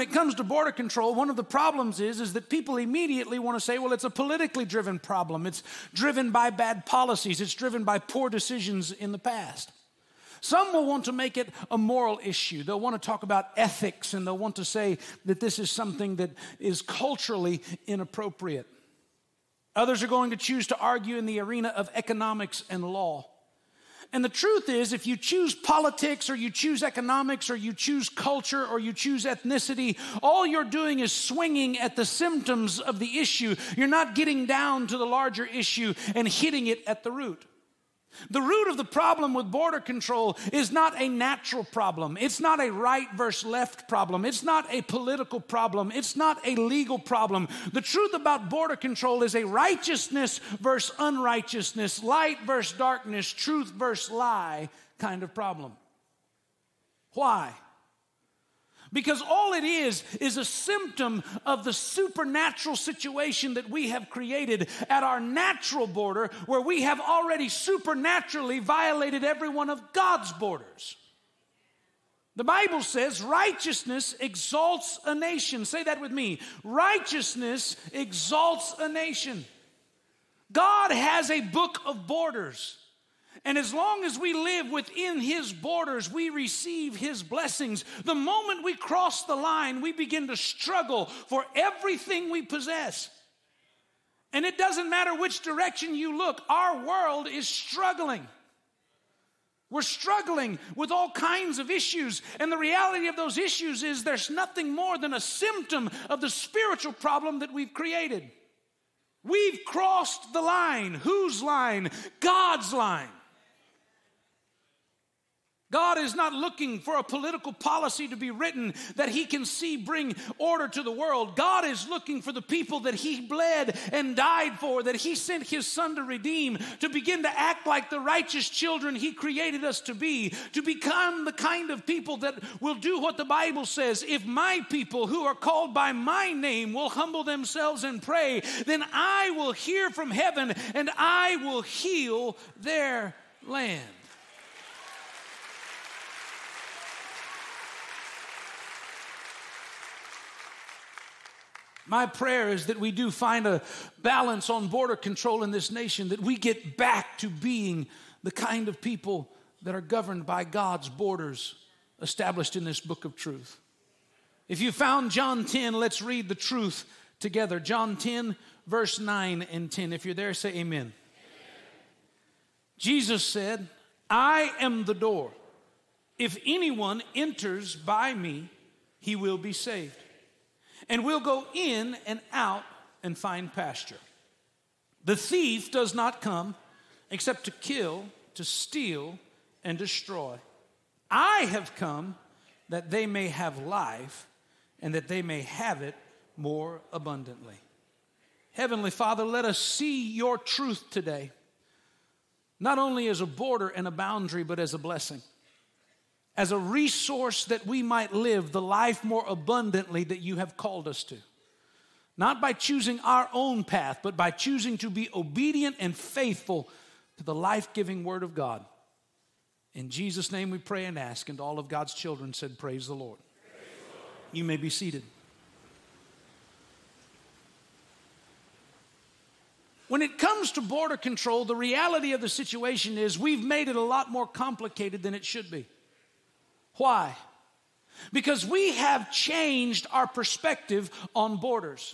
it comes to border control, one of the problems is that people immediately want to say, well, it's a politically driven problem. It's driven by bad policies. It's driven by poor decisions in the past. Some will want to make it a moral issue. They'll want to talk about ethics, and they'll want to say that this is something that is culturally inappropriate. Others are going to choose to argue in the arena of economics and law. And the truth is, if you choose politics or you choose economics or you choose culture or you choose ethnicity, all you're doing is swinging at the symptoms of the issue. You're not getting down to the larger issue and hitting it at the root. The root of the problem with border control is not a natural problem. It's not a right versus left problem. It's not a political problem. It's not a legal problem. The truth about border control is a righteousness versus unrighteousness, light versus darkness, truth versus lie kind of problem. Why? Because all it is a symptom of the supernatural situation that we have created at our natural border, where we have already supernaturally violated every one of God's borders. The Bible says righteousness exalts a nation. Say that with me. Righteousness exalts a nation. God has a book of borders. And as long as we live within His borders, we receive His blessings. The moment we cross the line, we begin to struggle for everything we possess. And it doesn't matter which direction you look, our world is struggling. We're struggling with all kinds of issues. And the reality of those issues is there's nothing more than a symptom of the spiritual problem that we've created. We've crossed the line. Whose line? God's line. God is not looking for a political policy to be written that He can see bring order to the world. God is looking for the people that He bled and died for, that He sent His Son to redeem, to begin to act like the righteous children He created us to be, to become the kind of people that will do what the Bible says. If my people who are called by my name will humble themselves and pray, then I will hear from heaven and I will heal their land. My prayer is that we do find a balance on border control in this nation, that we get back to being the kind of people that are governed by God's borders established in this book of truth. If you found John 10, let's read the truth together. John 10, verse 9 and 10. If you're there, say amen. Amen. Jesus said, I am the door. If anyone enters by me, he will be saved. And we'll go in and out and find pasture. The thief does not come except to kill, to steal, and destroy. I have come that they may have life and that they may have it more abundantly. Heavenly Father, let us see your truth today, not only as a border and a boundary, but as a blessing, as a resource that we might live the life more abundantly that you have called us to. Not by choosing our own path, but by choosing to be obedient and faithful to the life-giving Word of God. In Jesus' name we pray and ask, and all of God's children said, praise the Lord. Praise the Lord. You may be seated. When it comes to border control, the reality of the situation is we've made it a lot more complicated than it should be. Why? Because we have changed our perspective on borders.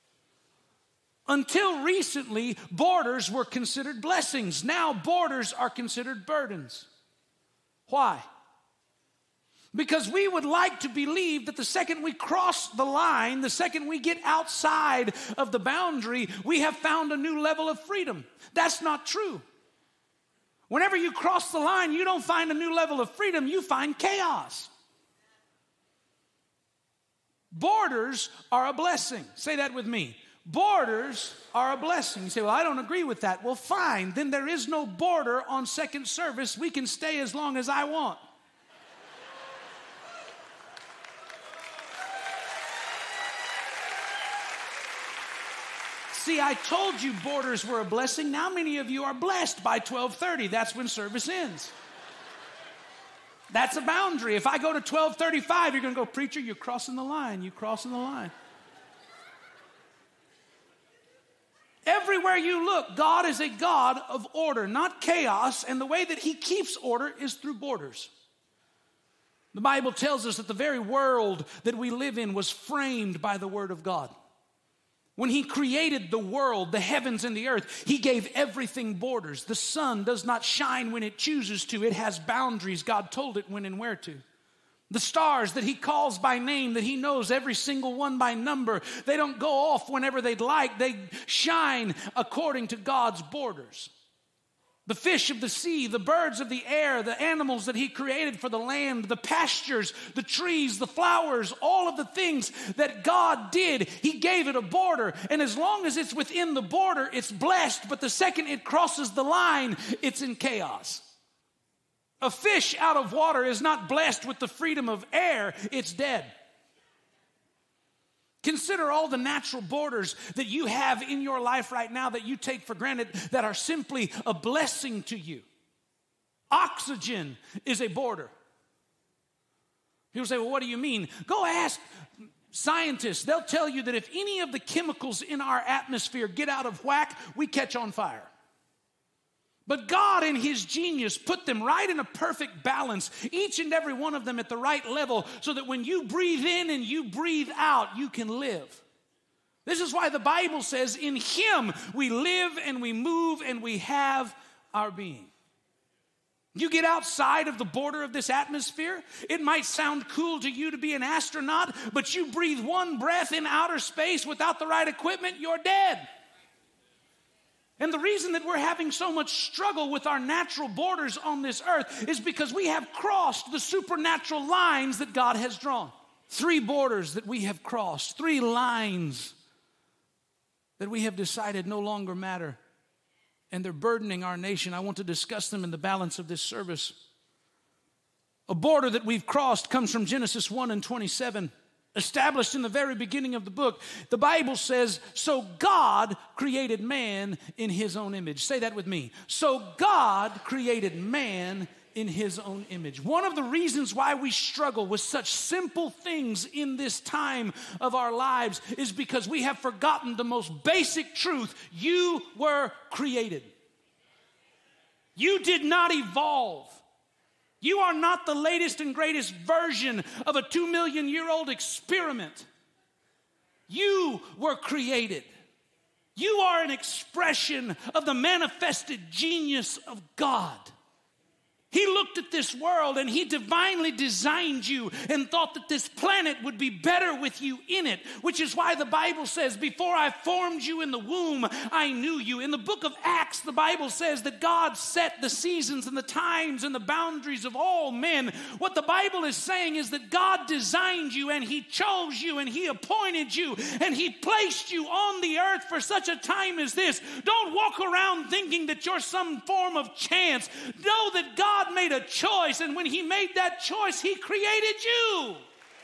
Until recently, borders were considered blessings. Now borders are considered burdens. Why? Because we would like to believe that the second we cross the line, the second we get outside of the boundary, we have found a new level of freedom. That's not true. Whenever you cross the line, you don't find a new level of freedom, you find chaos. Borders are a blessing. Say that with me. Borders are a blessing. You say, well, I don't agree with that. Well, fine. Then there is no border on second service. We can stay as long as I want. See, I told you borders were a blessing. Now many of you are blessed by 12:30. That's when service ends. That's a boundary. If I go to 12:35, you're going to go, preacher, you're crossing the line. You're crossing the line. Everywhere you look, God is a God of order, not chaos. And the way that he keeps order is through borders. The Bible tells us that the very world that we live in was framed by the word of God. When he created the world, the heavens and the earth, he gave everything borders. The sun does not shine when it chooses to. It has boundaries. God told it when and where to. The stars that he calls by name, that he knows every single one by number, they don't go off whenever they'd like. They shine according to God's borders. The fish of the sea, the birds of the air, the animals that he created for the land, the pastures, the trees, the flowers, all of the things that God did, he gave it a border. And as long as it's within the border, it's blessed. But the second it crosses the line, it's in chaos. A fish out of water is not blessed with the freedom of air, it's dead. Consider all the natural borders that you have in your life right now that you take for granted that are simply a blessing to you. Oxygen is a border. People say, well, what do you mean? Go ask scientists. They'll tell you that if any of the chemicals in our atmosphere get out of whack, we catch on fire. But God in his genius put them right in a perfect balance, each and every one of them at the right level, so that when you breathe in and you breathe out, you can live. This is why the Bible says in him we live and we move and we have our being. You get outside of the border of this atmosphere, it might sound cool to you to be an astronaut, but you breathe one breath in outer space without the right equipment, you're dead. And the reason that we're having so much struggle with our natural borders on this earth is because we have crossed the supernatural lines that God has drawn. 3 borders that we have crossed, 3 lines that we have decided no longer matter, and they're burdening our nation. I want to discuss them in the balance of this service. A border that we've crossed comes from Genesis 1:27. Established in the very beginning of the book, the Bible says, so God created man in his own image. Say that with me. So God created man in his own image. One of the reasons why we struggle with such simple things in this time of our lives is because we have forgotten the most basic truth. You were created. You did not evolve. You are not the latest and greatest version of a 2 million year old experiment. You were created. You are an expression of the manifested genius of God. He looked at this world and he divinely designed you and thought that this planet would be better with you in it, which is why the Bible says, before I formed you in the womb, I knew you. In the book of Acts, the Bible says that God set the seasons and the times and the boundaries of all men. What the Bible is saying is that God designed you and he chose you and he appointed you and he placed you on the earth for such a time as this. Don't walk around thinking that you're some form of chance. Know that God made a choice, and when he made that choice, he created you.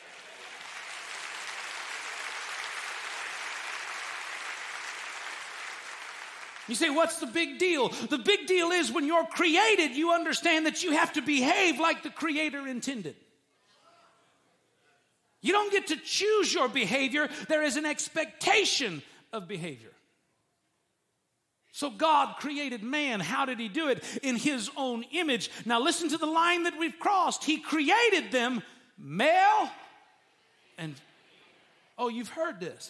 You say, what's the big deal? The big deal is when you're created, you understand that you have to behave like the Creator intended. You don't get to choose your behavior. There is an expectation of behavior. So God created man. How did he do it? In his own image. Now listen to the line that we've crossed. He created them male and... Oh, you've heard this.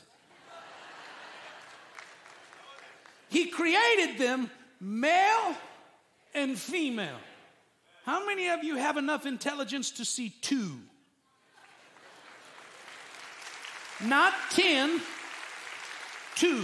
He created them male and female. How many of you have enough intelligence to see 2? Not 10, 2.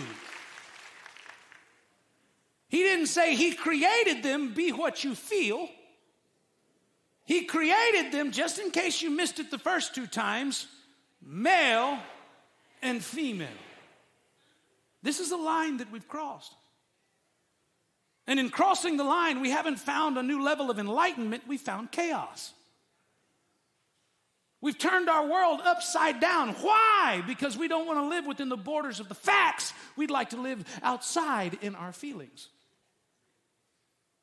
He didn't say he created them, be what you feel. He created them, just in case you missed it the first 2 times, male and female. This is a line that we've crossed. And in crossing the line, we haven't found a new level of enlightenment, we found chaos. We've turned our world upside down. Why? Because we don't want to live within the borders of the facts. We'd like to live outside in our feelings.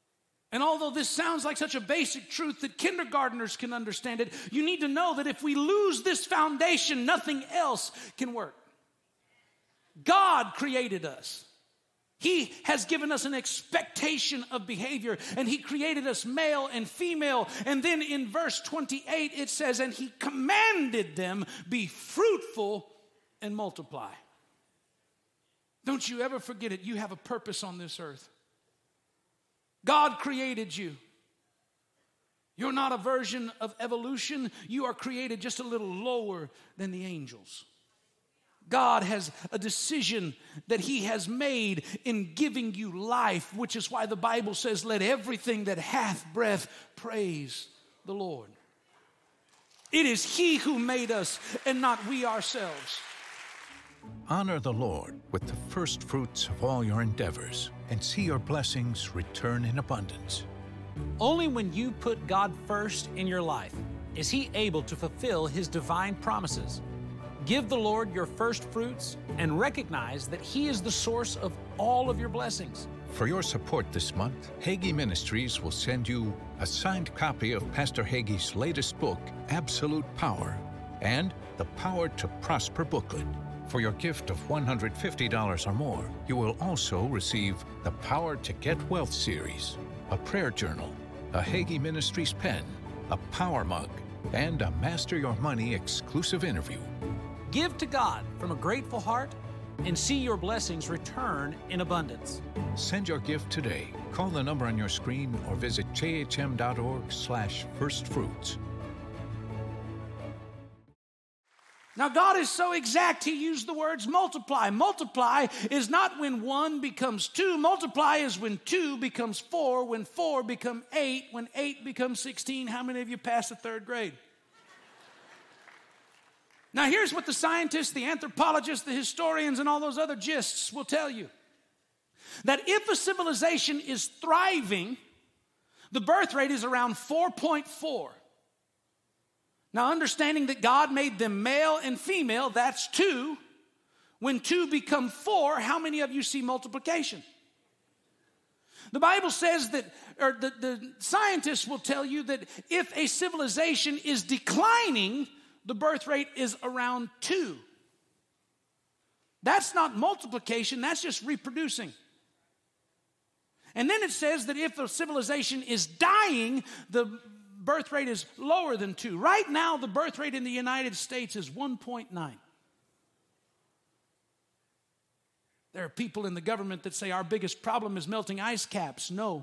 And although this sounds like such a basic truth that kindergartners can understand it, you need to know that if we lose this foundation, nothing else can work. God created us. He has given us an expectation of behavior, and He created us male and female. And then in verse 28, it says, and He commanded them, be fruitful and multiply. Don't you ever forget it. You have a purpose on this earth. God created you. You're not a version of evolution. You are created just a little lower than the angels. God has a decision that He has made in giving you life, which is why the Bible says, let everything that hath breath praise the Lord. It is He who made us and not we ourselves. Honor the Lord with the first fruits of all your endeavors, and see your blessings return in abundance. Only when you put God first in your life is He able to fulfill His divine promises. Give the Lord your first fruits and recognize that He is the source of all of your blessings. For your support this month, Hagee Ministries will send you a signed copy of Pastor Hagee's latest book, Absolute Power, and the Power to Prosper booklet. For your gift of $150 or more, you will also receive the Power to Get Wealth series, a prayer journal, a Hagee Ministries pen, a power mug, and a Master Your Money exclusive interview. Give to God from a grateful heart and see your blessings return in abundance. Send your gift today. Call the number on your screen or visit jhm.org/firstfruits. Now, God is so exact, He used the words multiply. Multiply is not when 1 becomes 2. Multiply is when 2 becomes 4, when 4 becomes 8, when 8 becomes 16. How many of you passed the 3rd grade? Now, here's what the scientists, the anthropologists, the historians, and all those other gists will tell you. That if a civilization is thriving, the birth rate is around 4.4. Now, understanding that God made them male and female, that's 2. When 2 become 4, how many of you see multiplication? The Bible says that, or the scientists will tell you that if a civilization is declining, the birth rate is around 2. That's not multiplication, that's just reproducing. And then it says that if a civilization is dying, the birth rate is lower than 2. Right now, the birth rate in the United States is 1.9. There are people in the government that say our biggest problem is melting ice caps. No.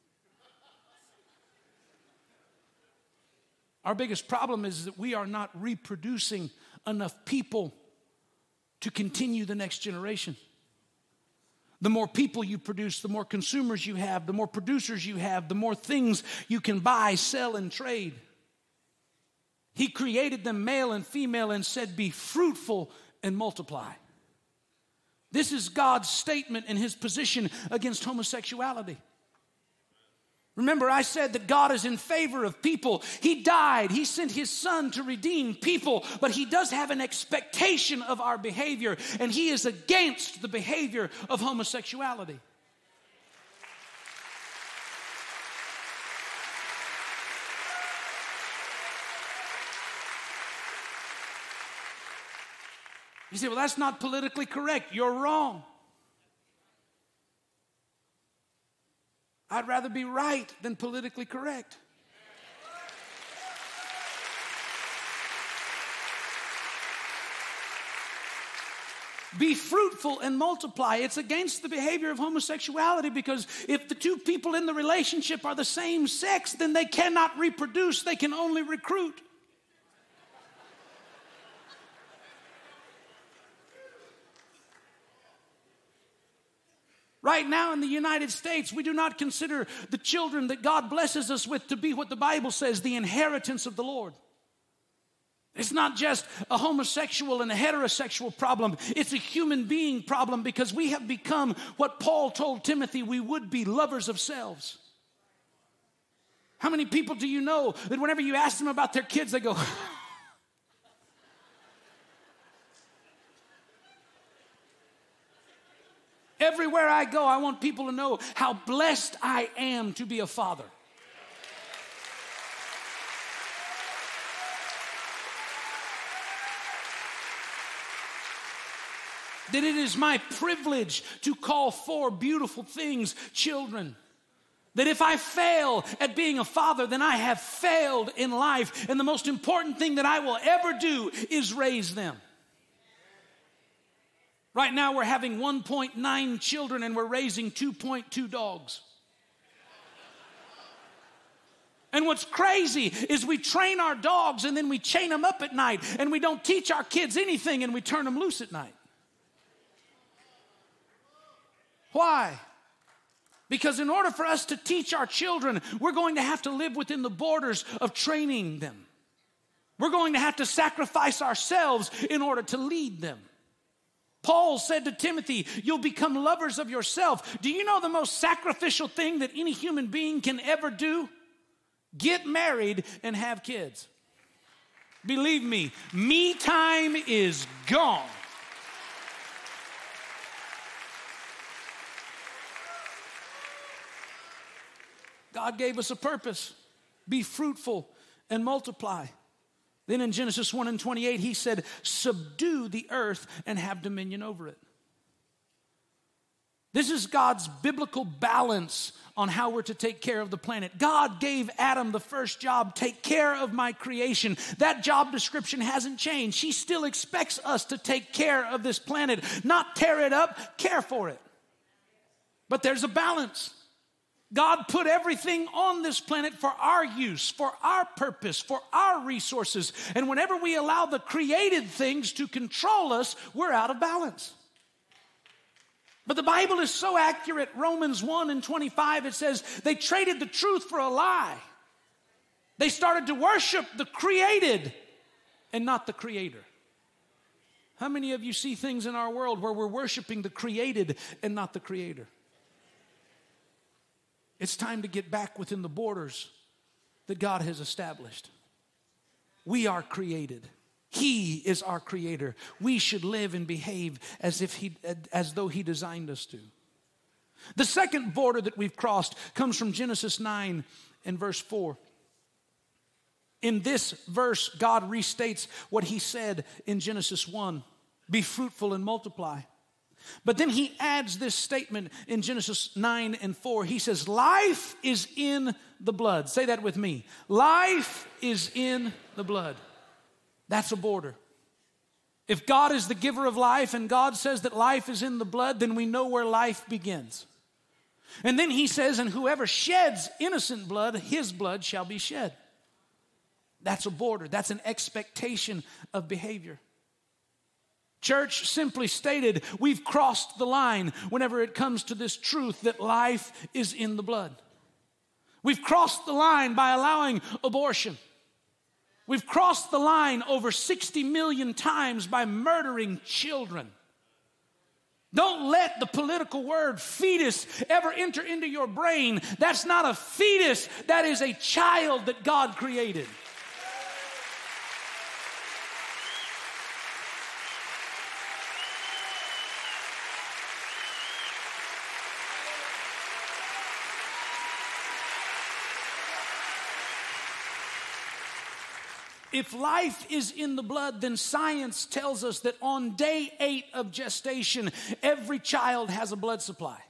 Our biggest problem is that we are not reproducing enough people to continue the next generation. The more people you produce, the more consumers you have, the more producers you have, the more things you can buy, sell, and trade. He created them male and female and said, be fruitful and multiply. This is God's statement and His position against homosexuality. Remember, I said that God is in favor of people. He died. He sent His Son to redeem people, but He does have an expectation of our behavior, and He is against the behavior of homosexuality. You say, well, that's not politically correct. You're wrong. I'd rather be right than politically correct. Be fruitful and multiply. It's against the behavior of homosexuality, because if the two people in the relationship are the same sex, then they cannot reproduce. They can only recruit. Right now in the United States, we do not consider the children that God blesses us with to be what the Bible says, the inheritance of the Lord. It's not just a homosexual and a heterosexual problem. It's a human being problem, because we have become what Paul told Timothy we would be, lovers of selves. How many people do you know that whenever you ask them about their kids, they go, Everywhere I go, I want people to know how blessed I am to be a father. That it is my privilege to call 4 beautiful things children. That if I fail at being a father, then I have failed in life. And the most important thing that I will ever do is raise them. Right now we're having 1.9 children and we're raising 2.2 dogs. And what's crazy is we train our dogs and then we chain them up at night, and we don't teach our kids anything and we turn them loose at night. Why? Because in order for us to teach our children, we're going to have to live within the borders of training them. We're going to have to sacrifice ourselves in order to lead them. Paul said to Timothy, you'll become lovers of yourself. Do you know the most sacrificial thing that any human being can ever do? Get married and have kids. Believe me, me time is gone. God gave us a purpose. Be fruitful and multiply. Then in Genesis 1:28, he said, subdue the earth and have dominion over it. This is God's biblical balance on how we're to take care of the planet. God gave Adam the first job, take care of my creation. That job description hasn't changed. He still expects us to take care of this planet, not tear it up, care for it. But there's a balance. God put everything on this planet for our use, for our purpose, for our resources. And whenever we allow the created things to control us, we're out of balance. But the Bible is so accurate. Romans 1:25, it says, they traded the truth for a lie. They started to worship the created and not the creator. How many of you see things in our world where we're worshiping the created and not the creator? It's time to get back within the borders that God has established. We are created. He is our creator. We should live and behave as though he designed us to. The second border that we've crossed comes from Genesis 9 and verse 4. In this verse, God restates what he said in Genesis 1, be fruitful and multiply. But then he adds this statement in Genesis 9 and 4. He says, life is in the blood. Say that with me. Life is in the blood. That's a border. If God is the giver of life and God says that life is in the blood, then we know where life begins. And then he says, and whoever sheds innocent blood, his blood shall be shed. That's a border. That's an expectation of behavior. Church, simply stated, we've crossed the line whenever it comes to this truth that life is in the blood. We've crossed the line by allowing abortion. We've crossed the line over 60 million times by murdering children. Don't let the political word fetus ever enter into your brain. That's not a fetus. That is a child that God created. If life is in the blood, then science tells us that on day 8 of gestation, every child has a blood supply.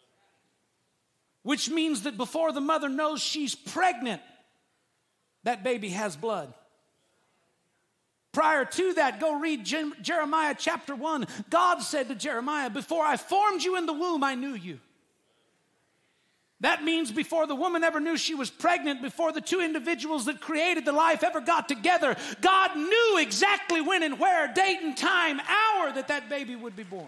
Which means that before the mother knows she's pregnant, that baby has blood. Prior to that, go read Jeremiah chapter 1. God said to Jeremiah, before I formed you in the womb, I knew you. That means before the woman ever knew she was pregnant, before the two individuals that created the life ever got together, God knew exactly when and where, date and time, hour that baby would be born.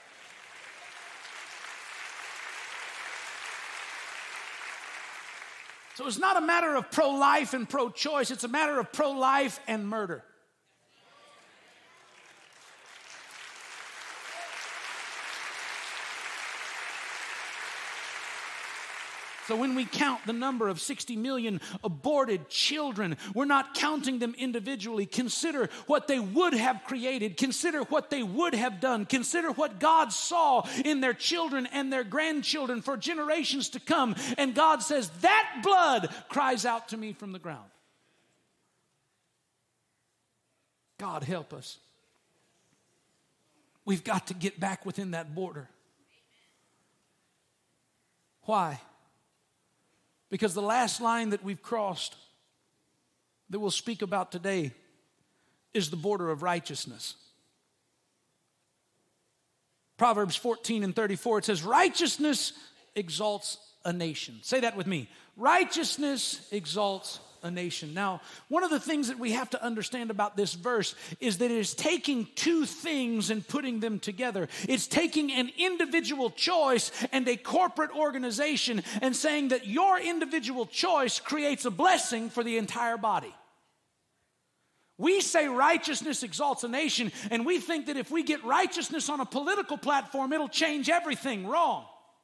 So it's not a matter of pro-life and pro-choice. It's a matter of pro-life and murder. So when we count the number of 60 million aborted children, we're not counting them individually. Consider what they would have created. Consider what they would have done. Consider what God saw in their children and their grandchildren for generations to come. And God says, that blood cries out to me from the ground. God help us. We've got to get back within that border. Why? Because the last line that we've crossed that we'll speak about today is the border of righteousness. Proverbs 14:34, it says, righteousness exalts a nation. Say that with me. Righteousness exalts a nation. Now, one of the things that we have to understand about this verse is that it is taking two things and putting them together. It's taking an individual choice and a corporate organization and saying that your individual choice creates a blessing for the entire body. We say righteousness exalts a nation, and we think that if we get righteousness on a political platform, it'll change everything. Wrong.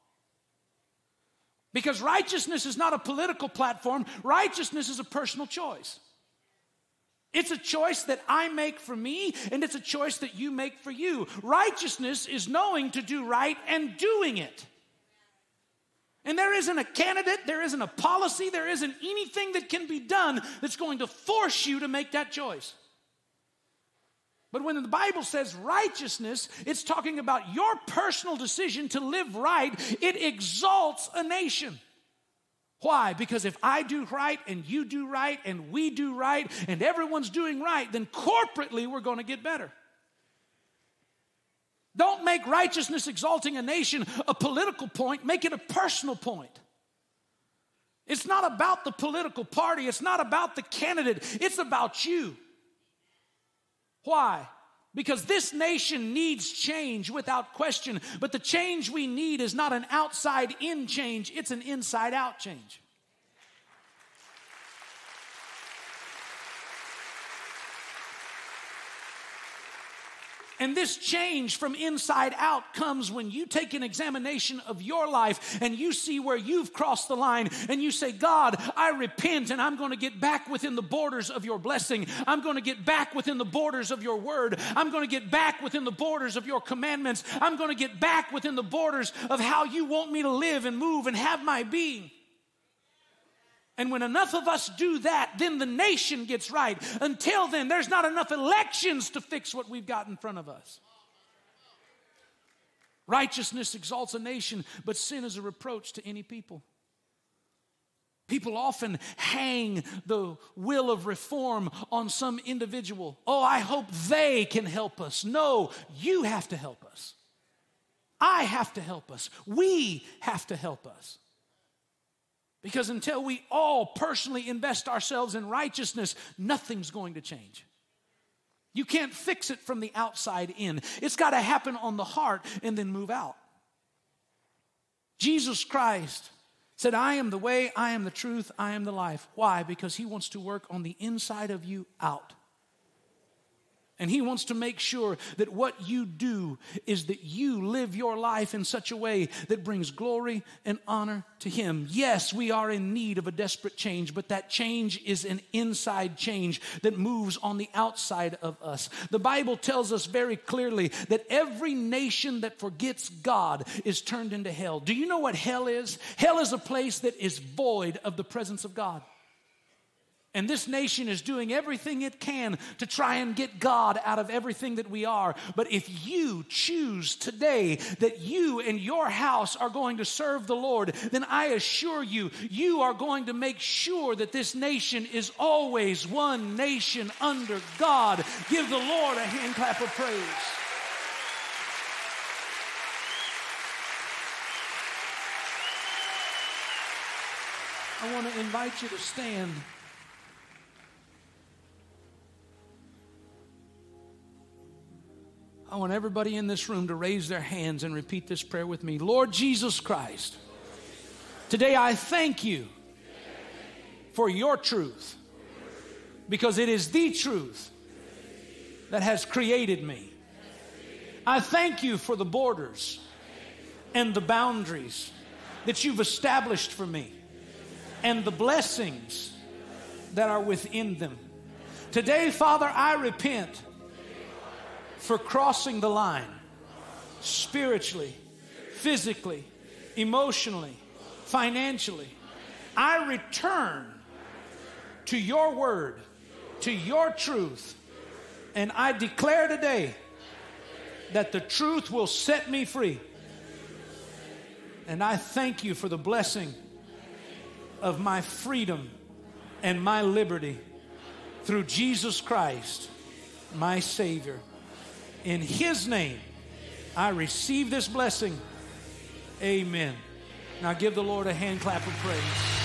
Because righteousness is not a political platform. Righteousness is a personal choice. It's a choice that I make for me, and it's a choice that you make for you. Righteousness is knowing to do right and doing it. And there isn't a candidate, there isn't a policy, there isn't anything that can be done that's going to force you to make that choice. But when the Bible says righteousness, it's talking about your personal decision to live right. It exalts a nation. Why? Because if I do right and you do right and we do right and everyone's doing right, then corporately we're going to get better. Don't make righteousness exalting a nation a political point. Make it a personal point. It's not about the political party. It's not about the candidate. It's about you. Why? Because this nation needs change without question. But the change we need is not an outside-in change. It's an inside-out change. And this change from inside out comes when you take an examination of your life and you see where you've crossed the line and you say, God, I repent and I'm going to get back within the borders of your blessing. I'm going to get back within the borders of your word. I'm going to get back within the borders of your commandments. I'm going to get back within the borders of how you want me to live and move and have my being. And when enough of us do that, then the nation gets right. Until then, there's not enough elections to fix what we've got in front of us. Righteousness exalts a nation, but sin is a reproach to any people. People often hang the will of reform on some individual. Oh, I hope they can help us. No, you have to help us. I have to help us. We have to help us. Because until we all personally invest ourselves in righteousness, nothing's going to change. You can't fix it from the outside in. It's got to happen on the heart and then move out. Jesus Christ said, I am the way, I am the truth, I am the life. Why? Because he wants to work on the inside of you out. And he wants to make sure that what you do is that you live your life in such a way that brings glory and honor to him. Yes, we are in need of a desperate change, but that change is an inside change that moves on the outside of us. The Bible tells us very clearly that every nation that forgets God is turned into hell. Do you know what hell is? Hell is a place that is void of the presence of God. And this nation is doing everything it can to try and get God out of everything that we are. But if you choose today that you and your house are going to serve the Lord, then I assure you, you are going to make sure that this nation is always one nation under God. Give the Lord a hand clap of praise. I want to invite you to stand. I want everybody in this room to raise their hands and repeat this prayer with me. Lord Jesus Christ, today I thank you for your truth, because it is the truth that has created me. I thank you for the borders and the boundaries that you've established for me and the blessings that are within them. Today, Father, I repent for crossing the line spiritually, physically, emotionally, financially. I return to your word, to your truth, and I declare today that the truth will set me free. And I thank you for the blessing of my freedom and my liberty through Jesus Christ, my Savior. In His name, I receive this blessing. Amen. Now give the Lord a hand clap of praise.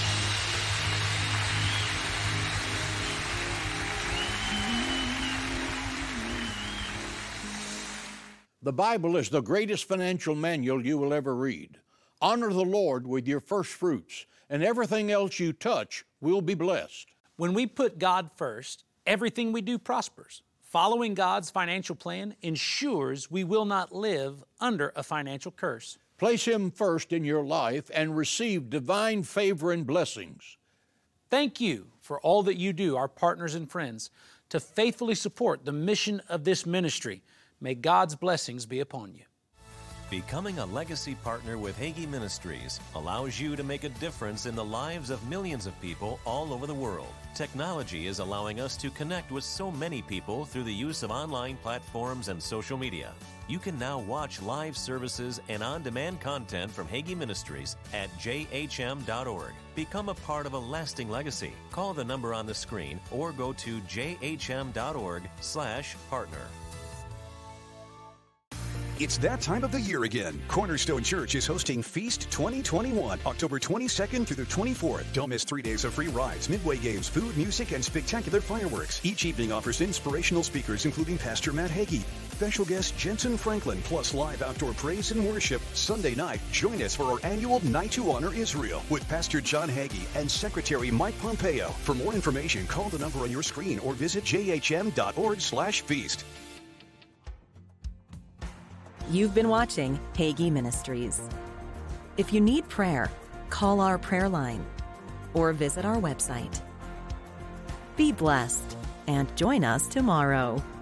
The Bible is the greatest financial manual you will ever read. Honor the Lord with your first fruits, and everything else you touch will be blessed. When we put God first, everything we do prospers. Following God's financial plan ensures we will not live under a financial curse. Place Him first in your life and receive divine favor and blessings. Thank you for all that you do, our partners and friends, to faithfully support the mission of this ministry. May God's blessings be upon you. Becoming a legacy partner with Hagee Ministries allows you to make a difference in the lives of millions of people all over the world. Technology is allowing us to connect with so many people through the use of online platforms and social media. You can now watch live services and on-demand content from Hagee Ministries at jhm.org. Become a part of a lasting legacy. Call the number on the screen or go to jhm.org/partner. It's that time of the year again. Cornerstone Church is hosting Feast 2021, October 22nd through the 24th. Don't miss 3 days of free rides, midway games, food, music, and spectacular fireworks. Each evening offers inspirational speakers, including Pastor Matt Hagee, special guest Jensen Franklin, plus live outdoor praise and worship. Sunday night, join us for our annual Night to Honor Israel with Pastor John Hagee and Secretary Mike Pompeo. For more information, call the number on your screen or visit jhm.org/feast. You've been watching Hagee Ministries. If you need prayer, call our prayer line or visit our website. Be blessed and join us tomorrow.